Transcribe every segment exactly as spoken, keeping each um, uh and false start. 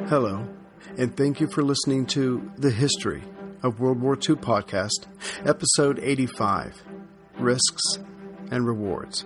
Hello, and thank you for listening to The History of World War Two podcast, episode eighty-five, Risks and Rewards.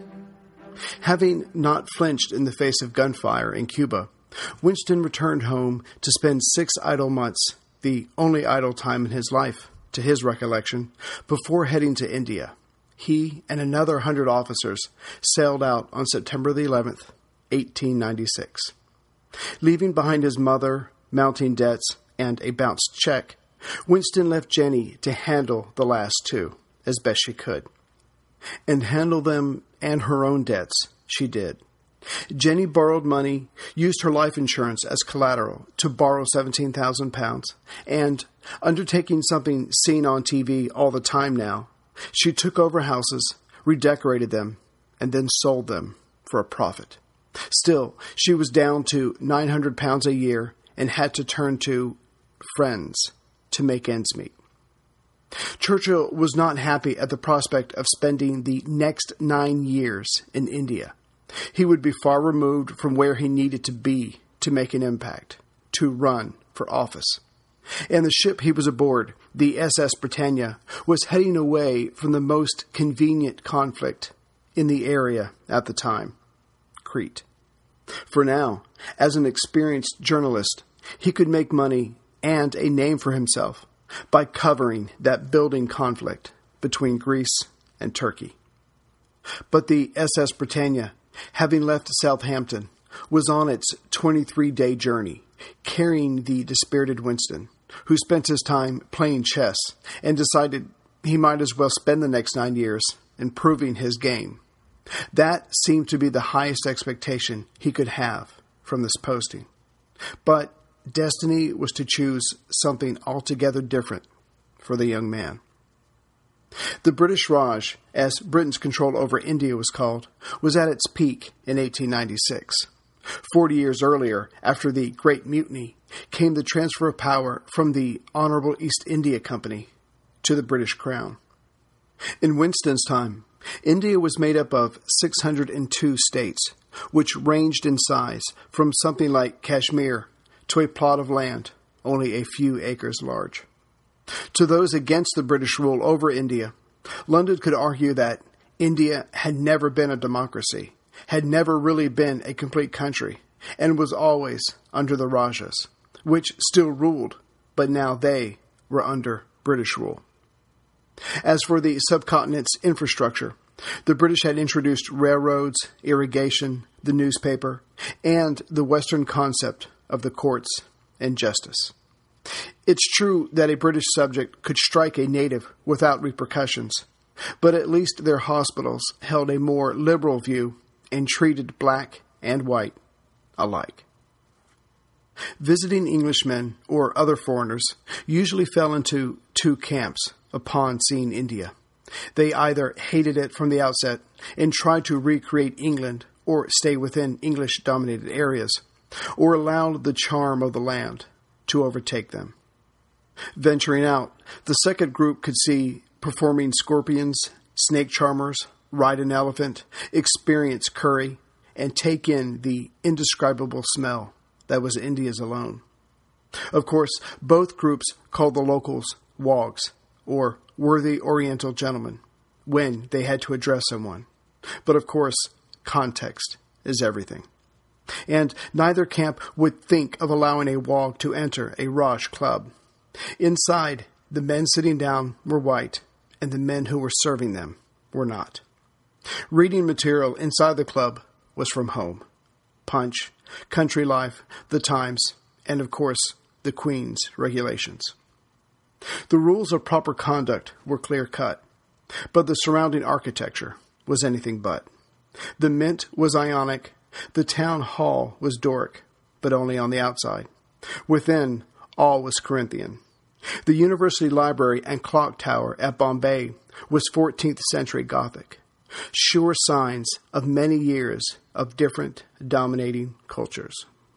Having not flinched in the face of gunfire in Cuba, Winston returned home to spend six idle months, the only idle time in his life, to his recollection, before heading to India. He and another hundred officers sailed out on September the eleventh, eighteen ninety-six. Leaving behind his mother, mounting debts, and a bounced check, Winston left Jenny to handle the last two as best she could. And handle them and her own debts she did. Jenny borrowed money, used her life insurance as collateral to borrow seventeen thousand pounds, and, undertaking something seen on T V all the time now, she took over houses, redecorated them, and then sold them for a profit. Still, she was down to nine hundred pounds a year and had to turn to friends to make ends meet. Churchill was not happy at the prospect of spending the next nine years in India. He would be far removed from where he needed to be to make an impact, to run for office. And the ship he was aboard, the S S Britannia, was heading away from the most convenient conflict in the area at the time. Crete. For now, as an experienced journalist, he could make money and a name for himself by covering that building conflict between Greece and Turkey. But the S S Britannia, having left Southampton, was on its twenty-three-day journey, carrying the dispirited Winston, who spent his time playing chess and decided he might as well spend the next nine years improving his game. That seemed to be the highest expectation he could have from this posting. But destiny was to choose something altogether different for the young man. The British Raj, as Britain's control over India was called, was at its peak in eighteen ninety-six. Forty years earlier, after the Great Mutiny, came the transfer of power from the Honourable East India Company to the British Crown. In Winston's time, India was made up of six hundred two states, which ranged in size from something like Kashmir to a plot of land only a few acres large. To those against the British rule over India, London could argue that India had never been a democracy, had never really been a complete country, and was always under the Rajas, which still ruled, but now they were under British rule. As for the subcontinent's infrastructure, the British had introduced railroads, irrigation, the newspaper, and the Western concept of the courts and justice. It's true that a British subject could strike a native without repercussions, but at least their hospitals held a more liberal view and treated black and white alike. Visiting Englishmen or other foreigners usually fell into two camps upon seeing India. They either hated it from the outset and tried to recreate England or stay within English-dominated areas, or allowed the charm of the land to overtake them. Venturing out, the second group could see performing scorpions, snake charmers, ride an elephant, experience curry, and take in the indescribable smell that was India's alone. Of course, both groups called the locals wogs, or worthy Oriental gentlemen, when they had to address someone. But of course, context is everything. And neither camp would think of allowing a wog to enter a Raj club. Inside, the men sitting down were white, and the men who were serving them were not. Reading material inside the club was from home. Punch, Country Life, The Times, and of course, the Queen's regulations. The rules of proper conduct were clear-cut, but the surrounding architecture was anything but. The Mint was Ionic, the town hall was Doric, but only on the outside. Within, all was Corinthian. The university library and clock tower at Bombay was fourteenth century Gothic, sure signs of many years of different dominating cultures.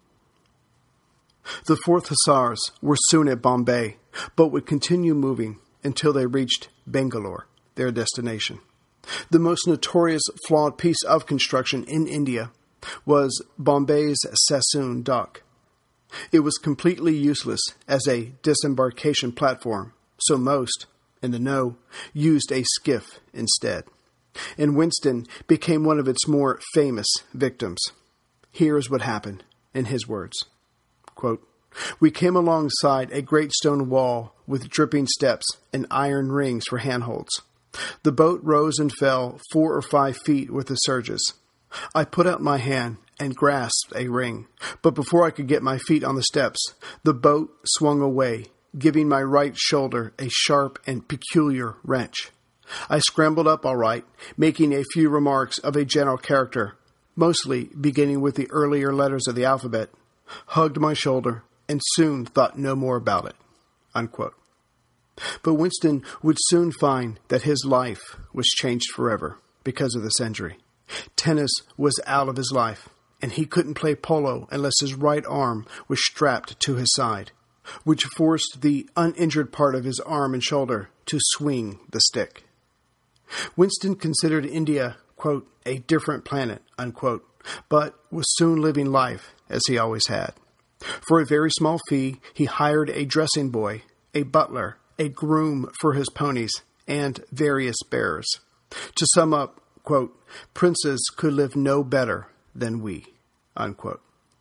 The fourth Hussars were soon at Bombay, but would continue moving until they reached Bangalore, their destination. The most notorious flawed piece of construction in India was Bombay's Sassoon Dock. It was completely useless as a disembarkation platform, so most, in the know, used a skiff instead. And Winston became one of its more famous victims. Here is what happened, in his words. Quote, "We came alongside a great stone wall with dripping steps and iron rings for handholds. The boat rose and fell four or five feet with the surges. I put out my hand and grasped a ring, but before I could get my feet on the steps, the boat swung away, giving my right shoulder a sharp and peculiar wrench. I scrambled up all right, making a few remarks of a general character, mostly beginning with the earlier letters of the alphabet, hugged my shoulder, and soon thought no more about it." Unquote. But Winston would soon find that his life was changed forever because of this injury. Tennis was out of his life, and he couldn't play polo unless his right arm was strapped to his side, which forced the uninjured part of his arm and shoulder to swing the stick. Winston considered India, quote, "a different planet," unquote, but was soon living life as he always had. For a very small fee, he hired a dressing boy, a butler, a groom for his ponies, and various bearers. To sum up, quote, "Princes could live no better than we," unquote.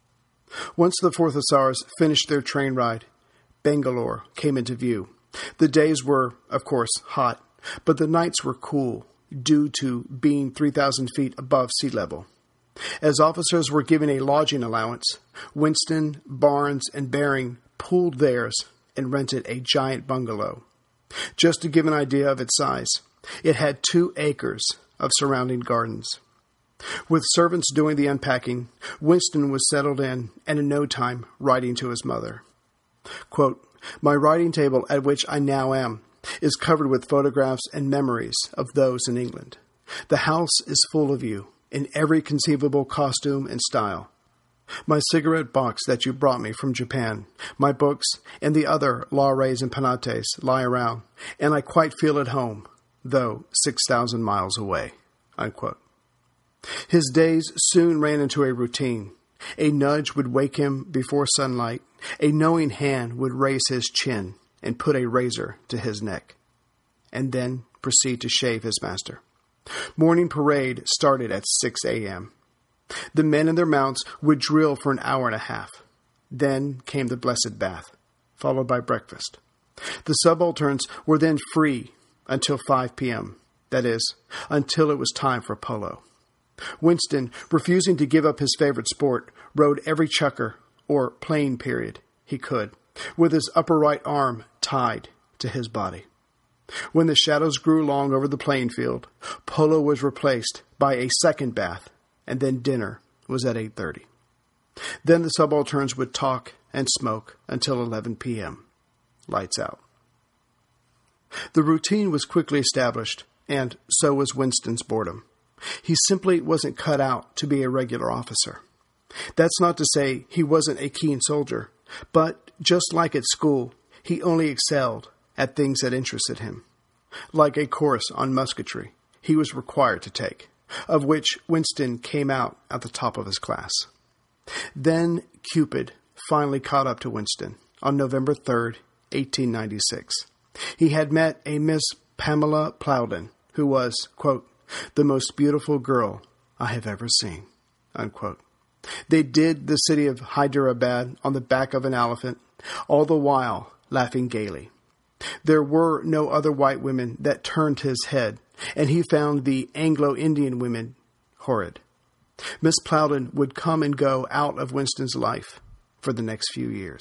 Once the fourth Hussars finished their train ride, Bangalore came into view. The days were, of course, hot, but the nights were cool due to being three thousand feet above sea level. As officers were given a lodging allowance, Winston, Barnes, and Baring pooled theirs and rented a giant bungalow. Just to give an idea of its size, it had two acres of surrounding gardens. With servants doing the unpacking, Winston was settled in and in no time writing to his mother. Quote, "My writing table at which I now am is covered with photographs and memories of those in England. The house is full of you in every conceivable costume and style. My cigarette box that you brought me from Japan, my books, and the other Lares and Penates lie around, and I quite feel at home, though six thousand miles away." Unquote. His days soon ran into a routine. A nudge would wake him before sunlight. A knowing hand would raise his chin and put a razor to his neck, and then proceed to shave his master. Morning parade started at six a.m. The men and their mounts would drill for an hour and a half. Then came the blessed bath, followed by breakfast. The subalterns were then free until five p.m., that is, until it was time for polo. Winston, refusing to give up his favorite sport, rode every chukker, or playing period, he could, with his upper right arm tied to his body. When the shadows grew long over the playing field, polo was replaced by a second bath, and then dinner was at eight thirty. Then the subalterns would talk and smoke until eleven p.m. Lights out. The routine was quickly established, and so was Winston's boredom. He simply wasn't cut out to be a regular officer. That's not to say he wasn't a keen soldier, but just like at school, he only excelled at things that interested him. Like a course on musketry, he was required to take, of which Winston came out at the top of his class. Then Cupid finally caught up to Winston on November third, eighteen ninety-six. He had met a Miss Pamela Plowden, who was, quote, "the most beautiful girl I have ever seen," unquote. They did the city of Hyderabad on the back of an elephant, all the while laughing gaily. There were no other white women that turned his head, and he found the Anglo-Indian women horrid. Miss Plowden would come and go out of Winston's life for the next few years.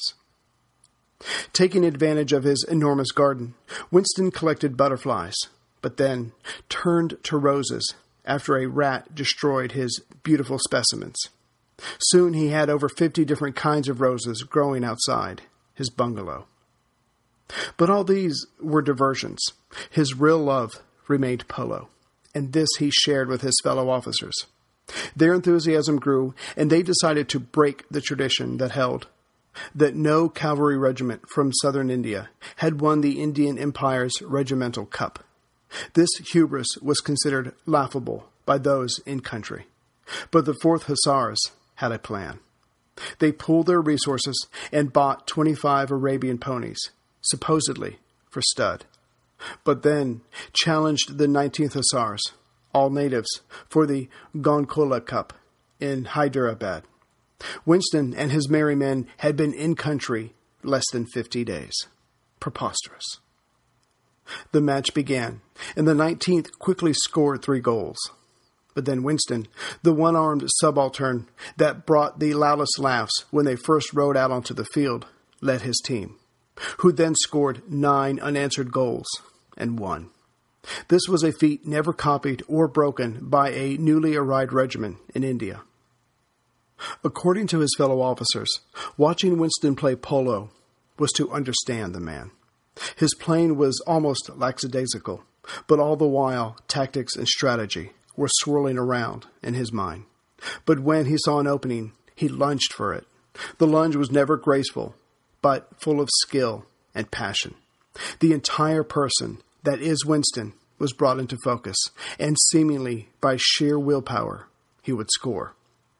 Taking advantage of his enormous garden, Winston collected butterflies, but then turned to roses after a rat destroyed his beautiful specimens. Soon he had over fifty different kinds of roses growing outside his bungalow. But all these were diversions. His real love remained polo, and this he shared with his fellow officers. Their enthusiasm grew, and they decided to break the tradition that held that no cavalry regiment from southern India had won the Indian Empire's regimental cup. This hubris was considered laughable by those in country. But the fourth Hussars had a plan. They pooled their resources and bought twenty-five Arabian ponies, supposedly for stud, but then challenged the nineteenth Hussars, all natives, for the Gonkola Cup in Hyderabad. Winston and his merry men had been in country less than fifty days. Preposterous. The match began, and the nineteenth quickly scored three goals. But then Winston, the one-armed subaltern that brought the loudest laughs when they first rode out onto the field, led his team, who then scored nine unanswered goals and won. This was a feat never copied or broken by a newly arrived regiment in India. According to his fellow officers, watching Winston play polo was to understand the man. His playing was almost lackadaisical, but all the while tactics and strategy were swirling around in his mind. But when he saw an opening, he lunged for it. The lunge was never graceful, but full of skill and passion. The entire person, that is Winston, was brought into focus, and seemingly by sheer willpower, he would score.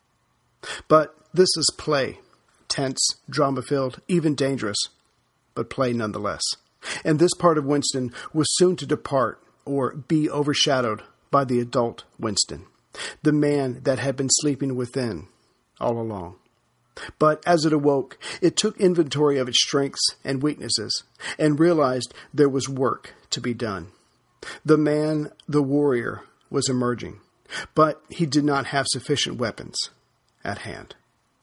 But this is play, tense, drama-filled, even dangerous, but play nonetheless. And this part of Winston was soon to depart or be overshadowed by the adult Winston, the man that had been sleeping within all along. But as it awoke, it took inventory of its strengths and weaknesses and realized there was work to be done. The man, the warrior, was emerging, but he did not have sufficient weapons at hand.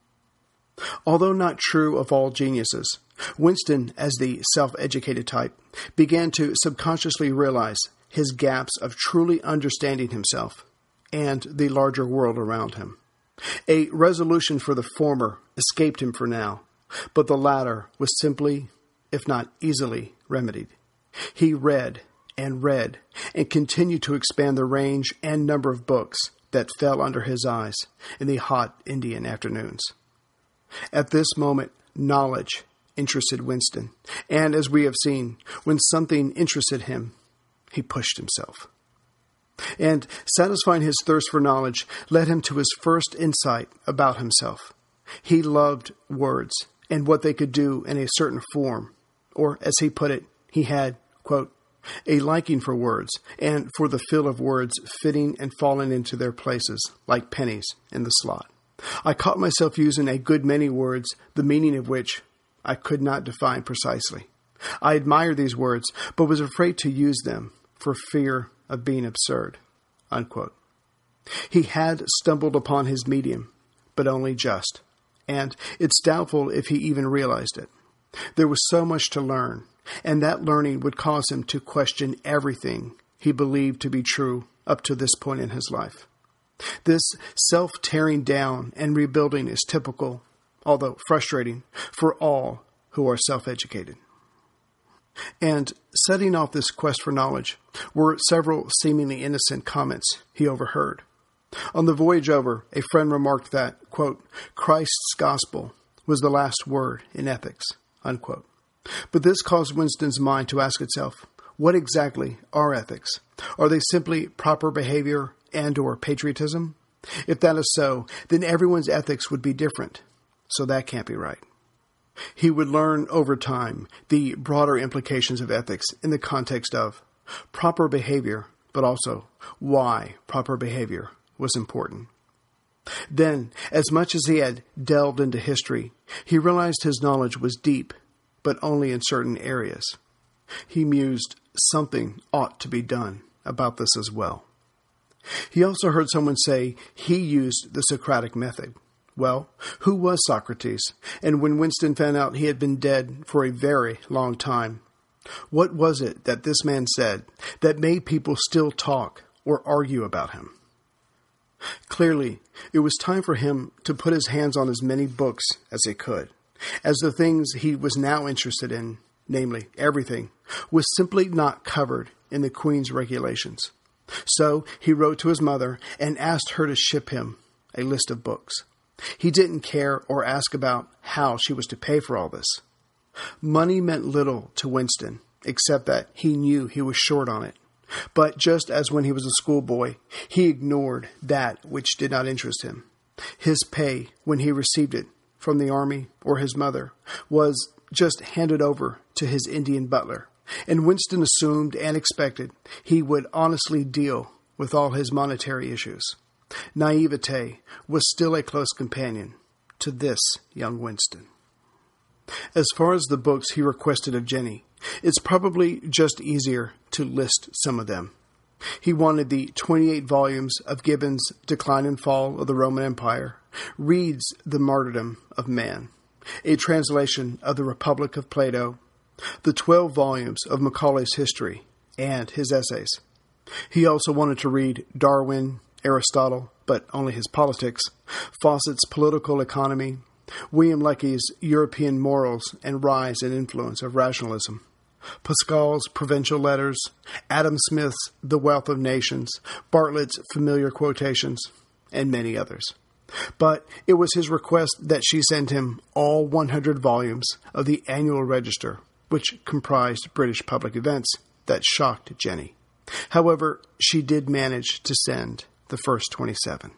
Although not true of all geniuses, Winston, as the self-educated type, began to subconsciously realize his gaps of truly understanding himself and the larger world around him. A resolution for the former escaped him for now, but the latter was simply, if not easily, remedied. He read and read and continued to expand the range and number of books that fell under his eyes in the hot Indian afternoons. At this moment, knowledge interested Winston, and as we have seen, when something interested him, he pushed himself. And satisfying his thirst for knowledge led him to his first insight about himself. He loved words and what they could do in a certain form, or as he put it, he had, quote, a liking for words and for the feel of words fitting and falling into their places like pennies in the slot. I caught myself using a good many words, the meaning of which I could not define precisely. I admired these words, but was afraid to use them for fear of being absurd, unquote. He had stumbled upon his medium, but only just, and it's doubtful if he even realized it. There was so much to learn, and that learning would cause him to question everything he believed to be true up to this point in his life. This self-tearing down and rebuilding is typical, although frustrating, for all who are self-educated. And setting off this quest for knowledge were several seemingly innocent comments he overheard. On the voyage over, a friend remarked that, quote, Christ's gospel was the last word in ethics, unquote. But this caused Winston's mind to ask itself, what exactly are ethics? Are they simply proper behavior and or patriotism? If that is so, then everyone's ethics would be different. So that can't be right. He would learn over time the broader implications of ethics in the context of proper behavior, but also why proper behavior was important. Then, as much as he had delved into history, he realized his knowledge was deep, but only in certain areas. He mused something ought to be done about this as well. He also heard someone say he used the Socratic method. Well, who was Socrates? And when Winston found out he had been dead for a very long time, what was it that this man said that made people still talk or argue about him? Clearly, it was time for him to put his hands on as many books as he could, as the things he was now interested in, namely everything, was simply not covered in the Queen's regulations. So he wrote to his mother and asked her to ship him a list of books. He didn't care or ask about how she was to pay for all this. Money meant little to Winston, except that he knew he was short on it. But just as when he was a schoolboy, he ignored that which did not interest him. His pay, when he received it, from the army or his mother was just handed over to his Indian butler, and Winston assumed and expected he would honestly deal with all his monetary issues. Naivete was still a close companion to this young Winston. As far as the books he requested of Jenny, it's probably just easier to list some of them. He wanted the twenty-eight volumes of Gibbon's Decline and Fall of the Roman Empire, Reed's The Martyrdom of Man, a translation of the Republic of Plato, the twelve volumes of Macaulay's history, and his essays. He also wanted to read Darwin, Aristotle, but only his politics, Fawcett's Political Economy, William Lecky's European Morals and Rise and Influence of Rationalism, Pascal's Provincial Letters, Adam Smith's The Wealth of Nations, Bartlett's Familiar Quotations, and many others. But it was his request that she send him all one hundred volumes of the Annual Register, which comprised British public events, that shocked Jenny. However, she did manage to send the first twenty-seven.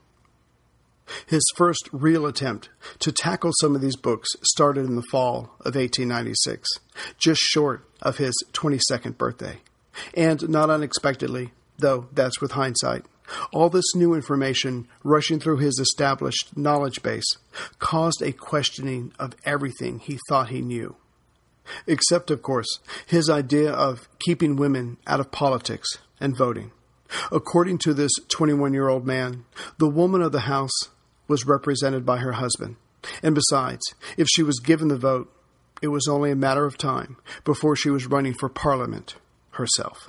His first real attempt to tackle some of these books started in the fall of eighteen ninety-six, just short of his twenty-second birthday. And not unexpectedly, though that's with hindsight, all this new information rushing through his established knowledge base caused a questioning of everything he thought he knew. Except, of course, his idea of keeping women out of politics and voting. According to this twenty-one-year-old man, the woman of the house was represented by her husband. And besides, if she was given the vote, it was only a matter of time before she was running for Parliament herself.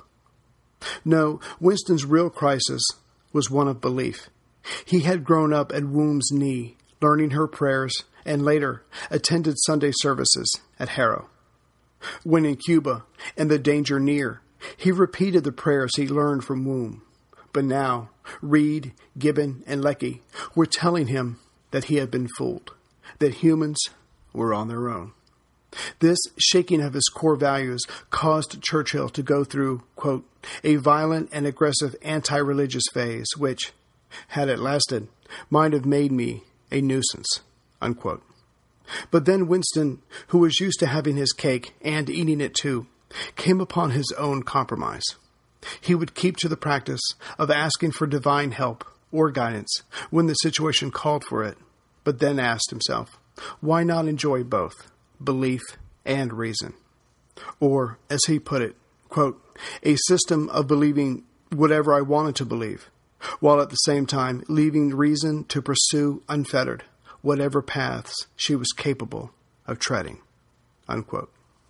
No, Winston's real crisis was one of belief. He had grown up at Womb's knee, learning her prayers, and later attended Sunday services at Harrow. When in Cuba and the danger near, he repeated the prayers he learned from Womb. But now, Reed, Gibbon, and Lecky were telling him that he had been fooled, that humans were on their own. This shaking of his core values caused Churchill to go through, quote, a violent and aggressive anti-religious phase, which, had it lasted, might have made me a nuisance, unquote. But then Winston, who was used to having his cake and eating it too, came upon his own compromise. He would keep to the practice of asking for divine help or guidance when the situation called for it, but then asked himself, why not enjoy both, belief and reason? Or, as he put it, quote, a system of believing whatever I wanted to believe, while at the same time leaving reason to pursue unfettered whatever paths she was capable of treading, unquote.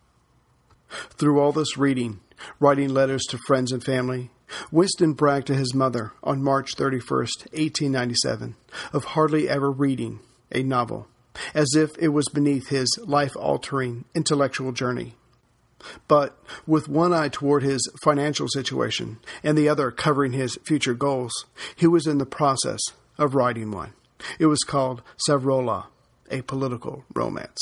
Through all this reading, writing letters to friends and family, Winston bragged to his mother on March thirty-first, eighteen ninety-seven, of hardly ever reading a novel, as if it was beneath his life-altering intellectual journey. But with one eye toward his financial situation and the other covering his future goals, he was in the process of writing one. It was called Savrola, a political romance.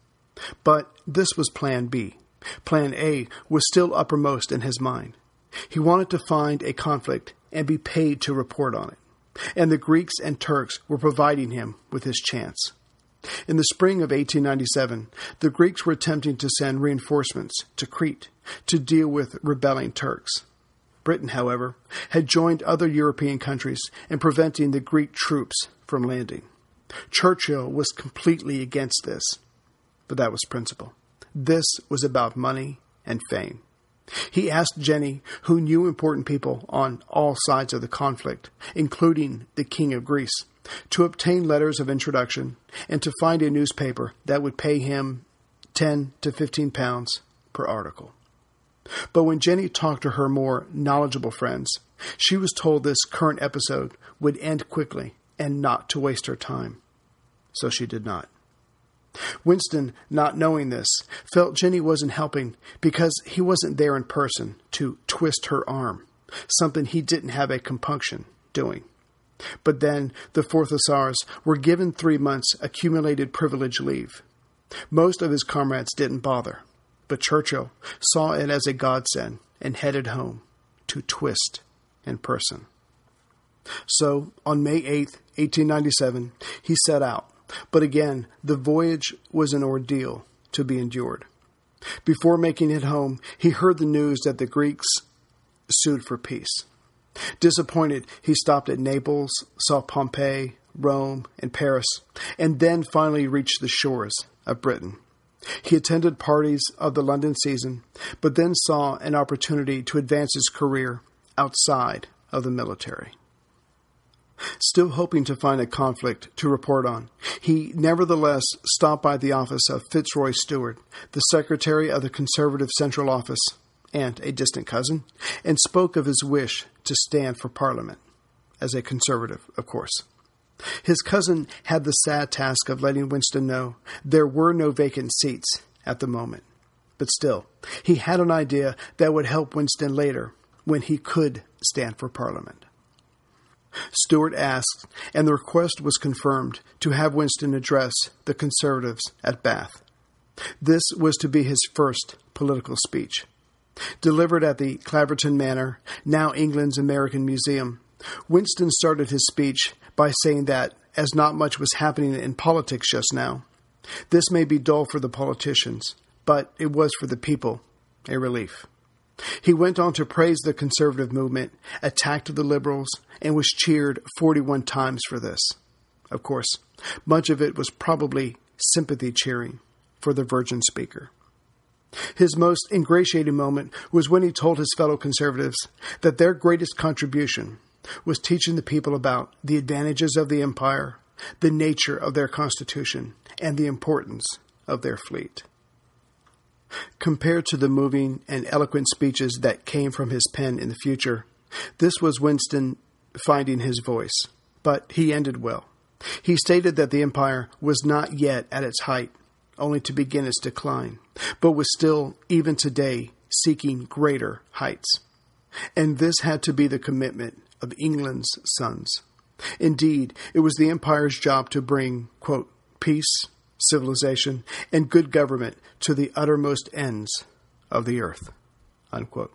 But this was Plan B. Plan A was still uppermost in his mind. He wanted to find a conflict and be paid to report on it. And the Greeks and Turks were providing him with his chance. In the spring of eighteen ninety-seven, the Greeks were attempting to send reinforcements to Crete to deal with rebelling Turks. Britain, however, had joined other European countries in preventing the Greek troops from landing. Churchill was completely against this, but that was principle. This was about money and fame. He asked Jenny, who knew important people on all sides of the conflict, including the King of Greece, to obtain letters of introduction and to find a newspaper that would pay him ten to fifteen pounds per article. But when Jenny talked to her more knowledgeable friends, she was told this current episode would end quickly and not to waste her time. So she did not. Winston, not knowing this, felt Jenny wasn't helping because he wasn't there in person to twist her arm, something he didn't have a compunction doing. But then the fourth Hussars were given three months accumulated privilege leave. Most of his comrades didn't bother, but Churchill saw it as a godsend and headed home to twist in person. So, on May eighth, eighteen ninety-seven, he set out, But again, the voyage was an ordeal to be endured. Before making it home, he heard the news that the Greeks sued for peace. Disappointed, he stopped at Naples, saw Pompeii, Rome, and Paris, and then finally reached the shores of Britain. He attended parties of the London season, but then saw an opportunity to advance his career outside of the military. Still hoping to find a conflict to report on, he nevertheless stopped by the office of Fitzroy Stewart, the secretary of the Conservative Central Office, and a distant cousin, and spoke of his wish to stand for Parliament, as a Conservative, of course. His cousin had the sad task of letting Winston know there were no vacant seats at the moment. But still, he had an idea that would help Winston later when he could stand for Parliament. Stewart asked, and the request was confirmed, to have Winston address the Conservatives at Bath. This was to be his first political speech. Delivered at the Claverton Manor, now England's American Museum, Winston started his speech by saying that, as not much was happening in politics just now, this may be dull for the politicians, but it was for the people a relief. He went on to praise the conservative movement, attacked the liberals, and was cheered forty-one times for this. Of course, much of it was probably sympathy cheering for the virgin speaker. His most ingratiating moment was when he told his fellow conservatives that their greatest contribution was teaching the people about the advantages of the empire, the nature of their constitution, and the importance of their fleet. Compared to the moving and eloquent speeches that came from his pen in the future, this was Winston finding his voice, but he ended well. He stated that the empire was not yet at its height, only to begin its decline, but was still, even today, seeking greater heights. And this had to be the commitment of England's sons. Indeed, it was the empire's job to bring, quote, peace, civilization, and good government to the uttermost ends of the earth, unquote.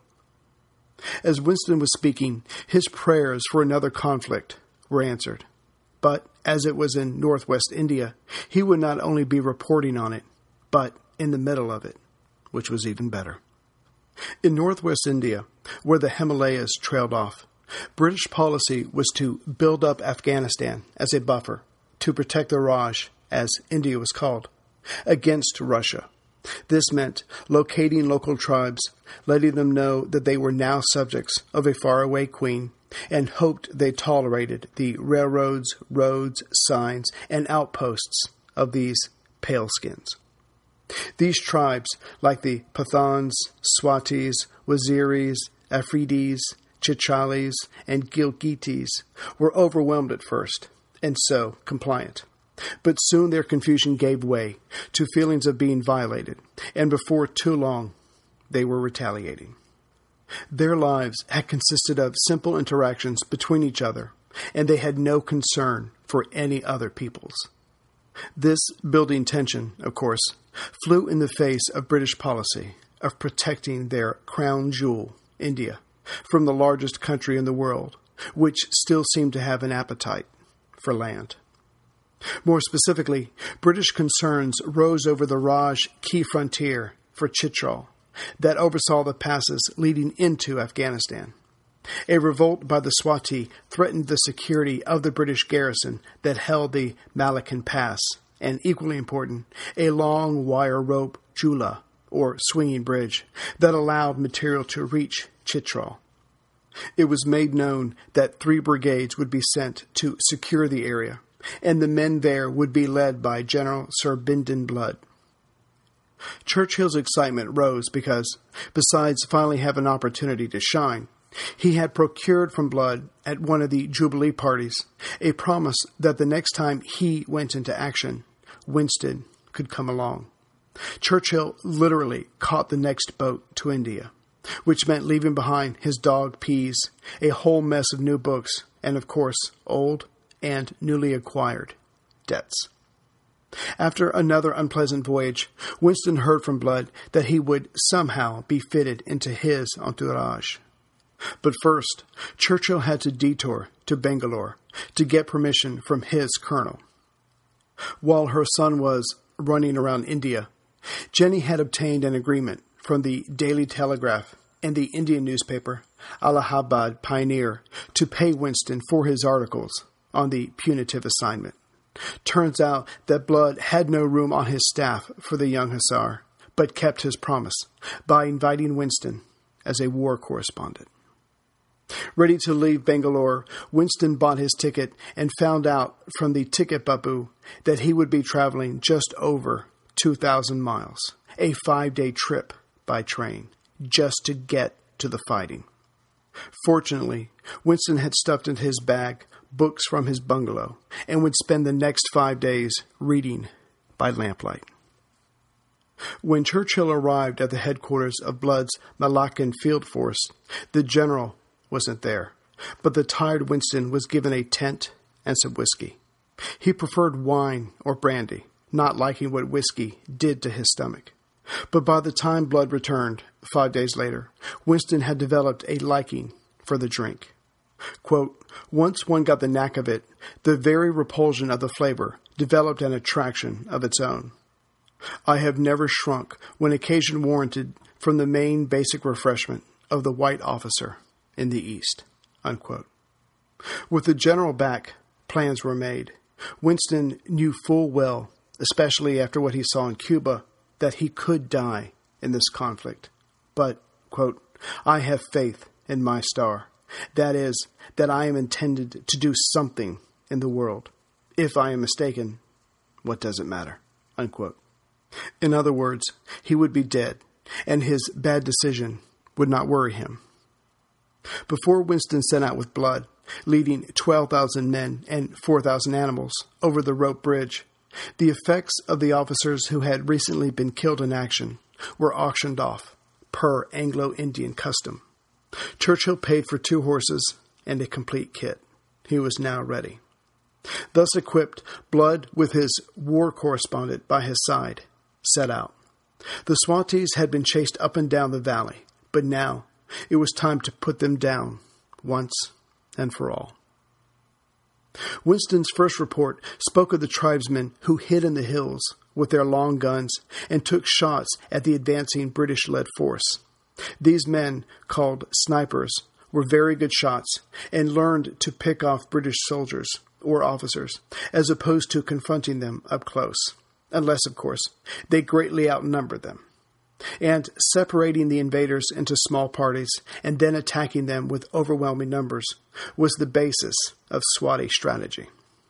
As Winston was speaking, his prayers for another conflict were answered. But as it was in northwest India, he would not only be reporting on it, but in the middle of it, which was even better. In northwest India, where the Himalayas trailed off, British policy was to build up Afghanistan as a buffer to protect the Raj, as India was called, against Russia. This meant locating local tribes, letting them know that they were now subjects of a faraway queen, and hoped they tolerated the railroads, roads, signs, and outposts of these paleskins. These tribes, like the Pathans, Swatis, Waziris, Afridis, Chichalis, and Gilgitis, were overwhelmed at first, and so compliant. But soon their confusion gave way to feelings of being violated, and before too long, they were retaliating. Their lives had consisted of simple interactions between each other, and they had no concern for any other peoples. This building tension, of course, flew in the face of British policy of protecting their crown jewel, India, from the largest country in the world, which still seemed to have an appetite for land. More specifically, British concerns rose over the Raj key frontier for Chitral that oversaw the passes leading into Afghanistan. A revolt by the Swati threatened the security of the British garrison that held the Malacan Pass, and equally important, a long wire rope jula, or swinging bridge, that allowed material to reach Chitral. It was made known that three brigades would be sent to secure the area, and the men there would be led by General Sir Bindon Blood. Churchill's excitement rose because, besides finally having an opportunity to shine, he had procured from Blood at one of the Jubilee parties a promise that the next time he went into action, Winston could come along. Churchill literally caught the next boat to India, which meant leaving behind his dog Pease, a whole mess of new books, and of course, old and newly acquired debts. After another unpleasant voyage, Winston heard from Blood that he would somehow be fitted into his entourage. But first, Churchill had to detour to Bangalore to get permission from his colonel. While her son was running around India, Jenny had obtained an agreement from the Daily Telegraph and the Indian newspaper Allahabad Pioneer to pay Winston for his articles on the punitive assignment. Turns out that Blood had no room on his staff for the young hussar, but kept his promise by inviting Winston as a war correspondent. Ready to leave Bangalore, Winston bought his ticket and found out from the ticket babu that he would be traveling just over two thousand miles, a five-day trip by train, just to get to the fighting. Fortunately, Winston had stuffed into his bag books from his bungalow and would spend the next five days reading by lamplight. When Churchill arrived at the headquarters of Blood's Malaccan field force, the general wasn't there, but the tired Winston was given a tent and some whiskey. He preferred wine or brandy, not liking what whiskey did to his stomach. But by the time Blood returned, five days later, Winston had developed a liking for the drink. Quote, once one got the knack of it, the very repulsion of the flavor developed an attraction of its own. I have never shrunk when occasion warranted from the main basic refreshment of the white officer in the East. Unquote. With the general back, plans were made. Winston knew full well, especially after what he saw in Cuba, that he could die in this conflict. But, quote, I have faith in my star. That is, that I am intended to do something in the world. If I am mistaken, what does it matter? Unquote. In other words, he would be dead, and his bad decision would not worry him. Before Winston set out with Blood, leading twelve thousand men and four thousand animals over the rope bridge, the effects of the officers who had recently been killed in action were auctioned off, per Anglo-Indian custom. Churchill paid for two horses and a complete kit. He was now ready. Thus equipped, Blood, with his war correspondent by his side, set out. The Swatis had been chased up and down the valley, but now it was time to put them down once and for all. Winston's first report spoke of the tribesmen who hid in the hills with their long guns and took shots at the advancing British-led force. These men, called snipers, were very good shots and learned to pick off British soldiers or officers, as opposed to confronting them up close, unless, of course, they greatly outnumbered them. And separating the invaders into small parties and then attacking them with overwhelming numbers was the basis of Swati strategy.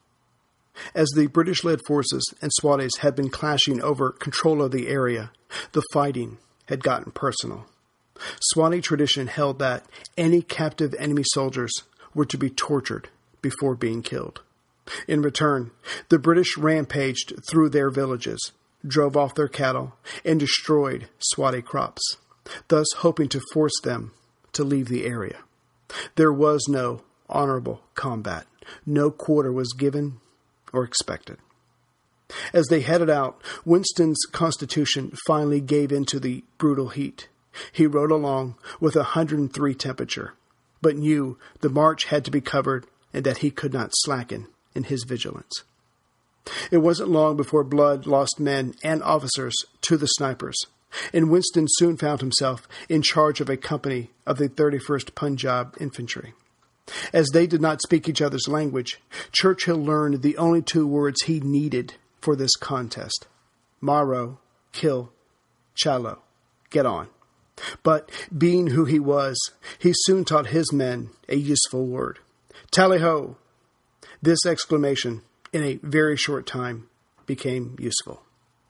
As the British-led forces and Swatis had been clashing over control of the area, the fighting had gotten personal. Swati tradition held that any captive enemy soldiers were to be tortured before being killed. In return, the British rampaged through their villages, drove off their cattle, and destroyed Swati crops, thus hoping to force them to leave the area. There was no honorable combat. No quarter was given or expected. As they headed out, Winston's constitution finally gave in to the brutal heat. He rode along with a one hundred three temperature, but knew the march had to be covered and that he could not slacken in his vigilance. It wasn't long before Blood lost men and officers to the snipers, and Winston soon found himself in charge of a company of the thirty-first Punjab Infantry. As they did not speak each other's language, Churchill learned the only two words he needed for this contest. Maro, kill, chalo, get on. But, being who he was, he soon taught his men a useful word. Tally-ho! This exclamation, in a very short time, became useful.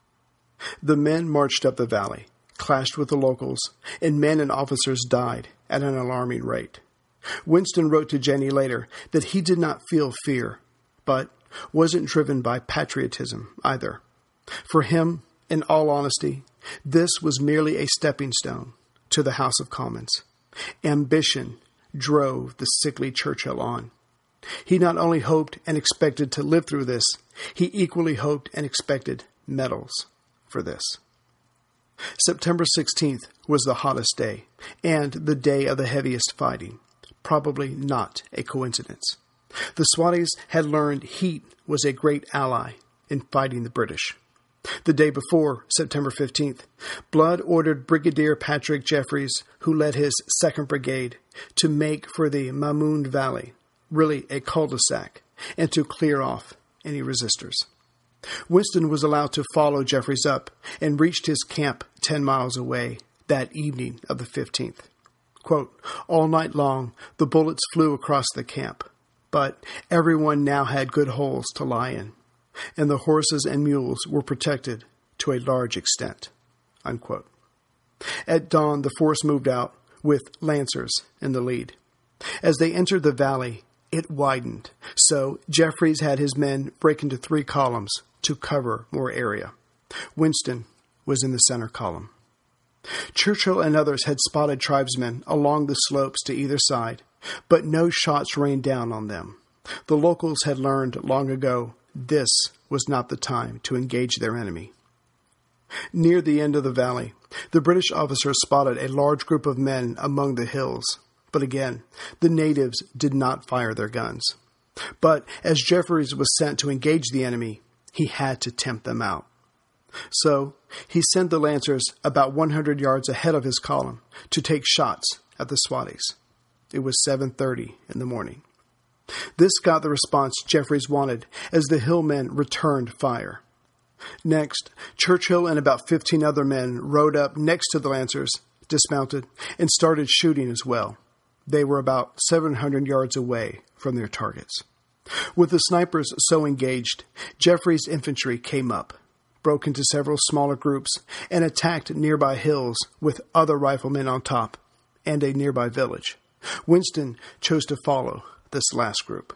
The men marched up the valley, clashed with the locals, and men and officers died at an alarming rate. Winston wrote to Jenny later that he did not feel fear, but wasn't driven by patriotism either. For him, in all honesty, this was merely a stepping stone to the House of Commons. Ambition drove the sickly Churchill on. He not only hoped and expected to live through this, he equally hoped and expected medals for this. September sixteenth was the hottest day, and the day of the heaviest fighting. Probably not a coincidence. The Swatis had learned heat was a great ally in fighting the British. The day before, September fifteenth, Blood ordered Brigadier Patrick Jeffries, who led his second Brigade, to make for the Mamoon Valley, really a cul-de-sac, and to clear off any resistors. Winston was allowed to follow Jeffries up and reached his camp ten miles away that evening of the fifteenth. Quote, all night long, the bullets flew across the camp, but everyone now had good holes to lie in, and the horses and mules were protected to a large extent. Unquote. At dawn, the force moved out with Lancers in the lead. As they entered the valley, it widened, so Jeffries had his men break into three columns to cover more area. Winston was in the center column. Churchill and others had spotted tribesmen along the slopes to either side, but no shots rained down on them. The locals had learned long ago this was not the time to engage their enemy. Near the end of the valley, the British officers spotted a large group of men among the hills, but again, the natives did not fire their guns. But as Jeffries was sent to engage the enemy, he had to tempt them out. So he sent the Lancers about one hundred yards ahead of his column to take shots at the Swatis. It was seven thirty in the morning. This got the response Jeffries wanted as the hillmen returned fire. Next, Churchill and about fifteen other men rode up next to the Lancers, dismounted, and started shooting as well. They were about seven hundred yards away from their targets. With the snipers so engaged, Jeffries' infantry came up, broke into several smaller groups, and attacked nearby hills with other riflemen on top and a nearby village. Winston chose to follow this last group.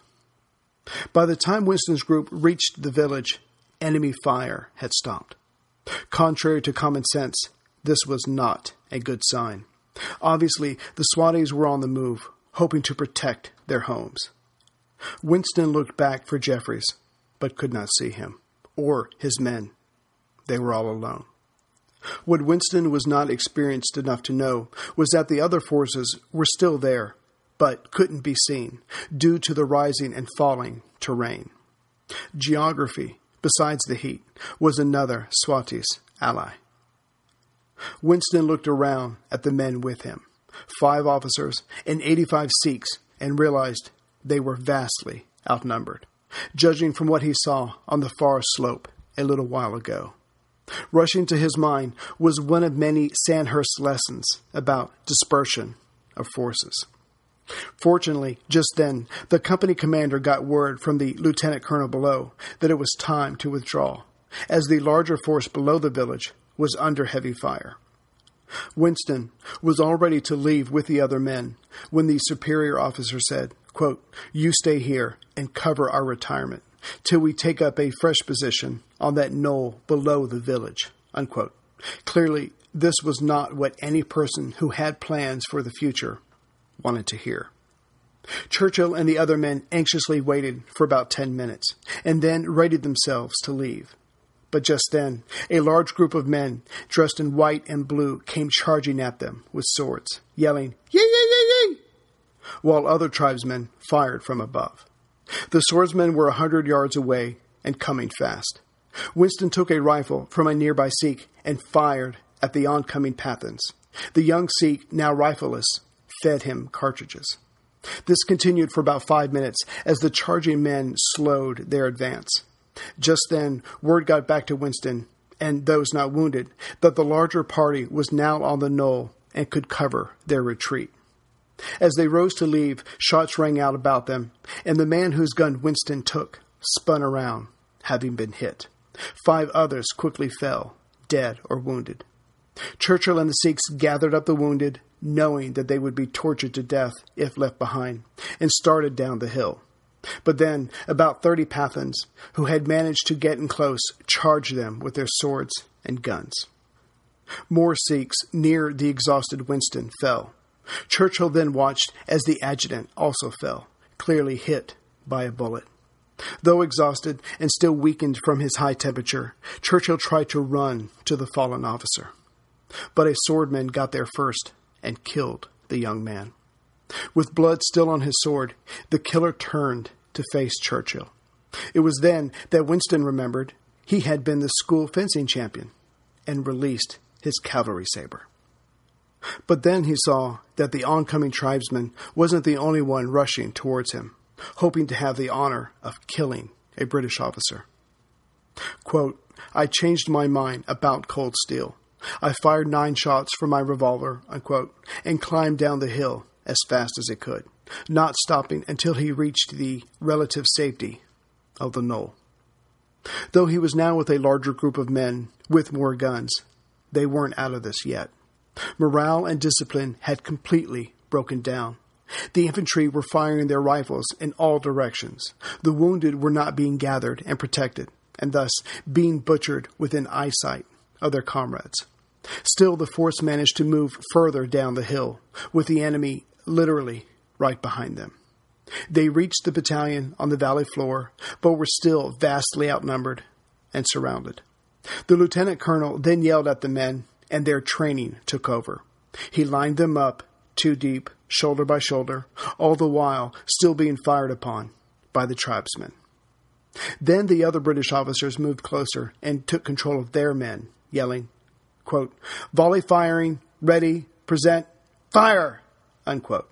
By the time Winston's group reached the village, enemy fire had stopped. Contrary to common sense, this was not a good sign. Obviously, the Swatis were on the move, hoping to protect their homes. Winston looked back for Jeffries, but could not see him, or his men. They were all alone. What Winston was not experienced enough to know was that the other forces were still there, but couldn't be seen due to the rising and falling terrain. Geography, besides the heat, was another Swatis ally. Winston looked around at the men with him, five officers and eighty-five Sikhs, and realized they were vastly outnumbered, judging from what he saw on the far slope a little while ago. Rushing to his mind was one of many Sandhurst lessons about dispersion of forces. Fortunately, just then, the company commander got word from the lieutenant colonel below that it was time to withdraw, as the larger force below the village was under heavy fire. Winston was all ready to leave with the other men when the superior officer said, quote, you stay here and cover our retirement till we take up a fresh position on that knoll below the village, unquote. Clearly, this was not what any person who had plans for the future wanted to hear. Churchill and the other men anxiously waited for about ten minutes and then readied themselves to leave. But just then, a large group of men dressed in white and blue came charging at them with swords, yelling, ying, ying, ying, ying, while other tribesmen fired from above. The swordsmen were a hundred yards away and coming fast. Winston took a rifle from a nearby Sikh and fired at the oncoming Pathans. The young Sikh, now rifleless, fed him cartridges. This continued for about five minutes as the charging men slowed their advance. Just then, word got back to Winston, and those not wounded, that the larger party was now on the knoll and could cover their retreat. As they rose to leave, shots rang out about them, and the man whose gun Winston took spun around, having been hit. Five others quickly fell, dead or wounded. Churchill and the Sikhs gathered up the wounded, knowing that they would be tortured to death if left behind, and started down the hill. But then, about thirty Pathans, who had managed to get in close, charged them with their swords and guns. More Sikhs near the exhausted Winston fell. Churchill then watched as the adjutant also fell, clearly hit by a bullet. Though exhausted and still weakened from his high temperature, Churchill tried to run to the fallen officer. But a swordman got there first and killed the young man. With blood still on his sword, the killer turned to face Churchill. It was then that Winston remembered he had been the school fencing champion and released his cavalry saber. But then he saw that the oncoming tribesman wasn't the only one rushing towards him, hoping to have the honor of killing a British officer. Quote, I changed my mind about Cold Steel. I fired nine shots from my revolver, unquote, and climbed down the hill as fast as I could, not stopping until he reached the relative safety of the knoll. Though he was now with a larger group of men with more guns, they weren't out of this yet. Morale and discipline had completely broken down. The infantry were firing their rifles in all directions. The wounded were not being gathered and protected, and thus being butchered within eyesight of their comrades. Still, the force managed to move further down the hill, with the enemy literally right behind them. They reached the battalion on the valley floor, but were still vastly outnumbered and surrounded. The lieutenant colonel then yelled at the men, and their training took over. He lined them up, two deep, shoulder by shoulder, all the while still being fired upon by the tribesmen. Then the other British officers moved closer and took control of their men, yelling, quote, volley firing, ready, present, fire, unquote.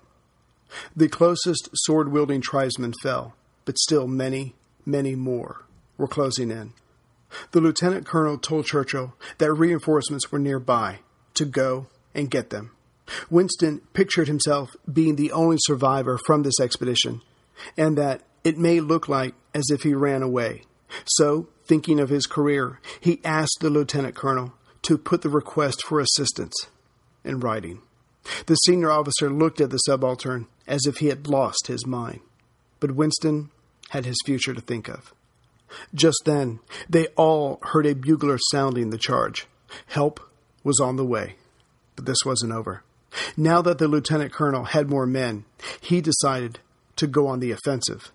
The closest sword-wielding tribesmen fell, but still many, many more were closing in. The lieutenant colonel told Churchill that reinforcements were nearby to go and get them. Winston pictured himself being the only survivor from this expedition, and that it may look like as if he ran away. So, thinking of his career, he asked the lieutenant colonel to put the request for assistance in writing. The senior officer looked at the subaltern as if he had lost his mind. But Winston had his future to think of. Just then, they all heard a bugler sounding the charge. Help was on the way. But this wasn't over. Now that the lieutenant colonel had more men, he decided to go on the offensive.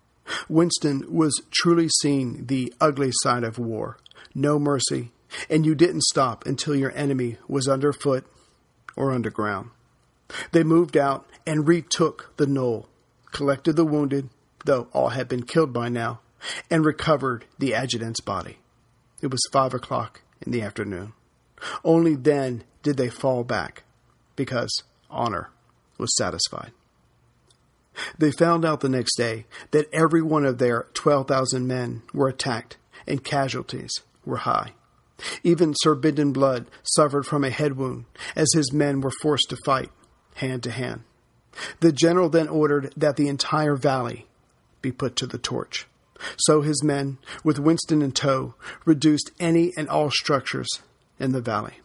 Winston was truly seeing the ugly side of war. No mercy, and you didn't stop until your enemy was underfoot or underground. They moved out and retook the knoll, collected the wounded, though all had been killed by now, and recovered the adjutant's body. It was five o'clock in the afternoon. Only then did they fall back, because honor was satisfied. They found out the next day that every one of their twelve thousand men were attacked and casualties were high. Even Sir Bindon Blood suffered from a head wound as his men were forced to fight hand to hand. The general then ordered that the entire valley be put to the torch. So his men, with Winston in tow, reduced any and all structures in the valley.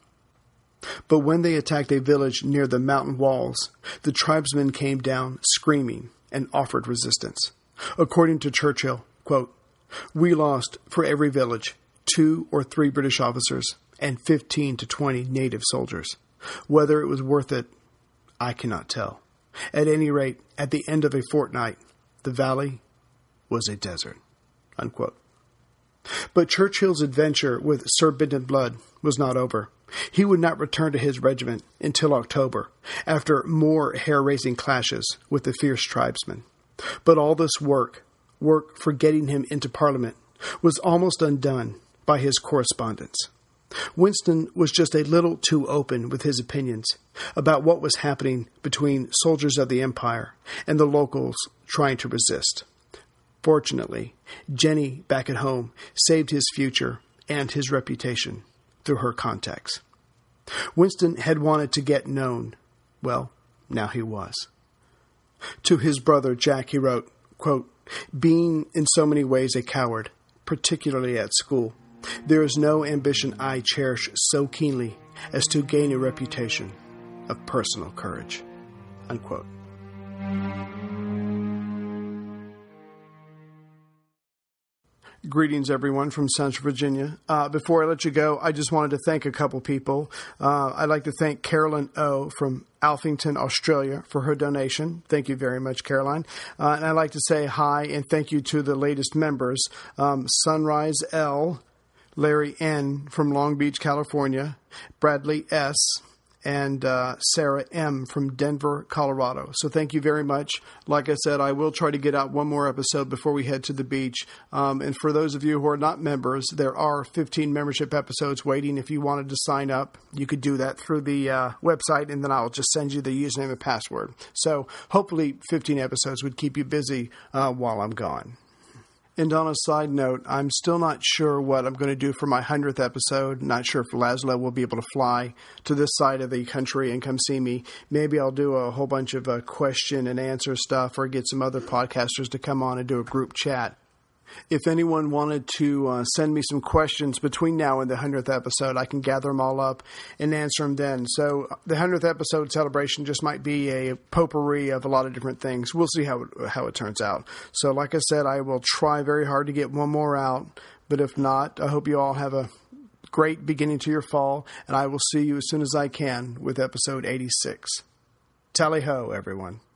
But when they attacked a village near the mountain walls, the tribesmen came down screaming and offered resistance. According to Churchill, quote, we lost for every village two or three British officers and fifteen to twenty native soldiers. Whether it was worth it, I cannot tell. At any rate, at the end of a fortnight, the valley was a desert, unquote. But Churchill's adventure with Sir Bindon Blood was not over. He would not return to his regiment until October, after more hair-raising clashes with the fierce tribesmen. But all this work, work for getting him into Parliament, was almost undone by his correspondence. Winston was just a little too open with his opinions about what was happening between soldiers of the Empire and the locals trying to resist. Fortunately, Jenny, back at home, saved his future and his reputation through her contacts. Winston had wanted to get known. Well, now he was. To his brother Jack, he wrote, quote, being in so many ways a coward, particularly at school, there is no ambition I cherish so keenly as to gain a reputation of personal courage, unquote. Greetings, everyone, from Central Virginia. Uh, before I let you go, I just wanted to thank a couple people. Uh, I'd like to thank Carolyn O. from Alphington, Australia, for her donation. Thank you very much, Caroline. Uh, and I'd like to say hi and thank you to the latest members, um, Sunrise L., Larry N. from Long Beach, California, Bradley S., and uh, Sarah M. from Denver, Colorado. So thank you very much. Like I said, I will try to get out one more episode before we head to the beach. Um, and for those of you who are not members, there are fifteen membership episodes waiting. If you wanted to sign up, you could do that through the uh, website, and then I'll just send you the username and password. So hopefully fifteen episodes would keep you busy uh, while I'm gone. And on a side note, I'm still not sure what I'm going to do for my hundredth episode. Not sure if Laszlo will be able to fly to this side of the country and come see me. Maybe I'll do a whole bunch of uh, question and answer stuff, or get some other podcasters to come on and do a group chat. If anyone wanted to uh, send me some questions between now and the hundredth episode, I can gather them all up and answer them then. So the hundredth episode celebration just might be a potpourri of a lot of different things. We'll see how it, how it turns out. So like I said, I will try very hard to get one more out. But if not, I hope you all have a great beginning to your fall, and I will see you as soon as I can with episode eighty-six. Tally ho, everyone.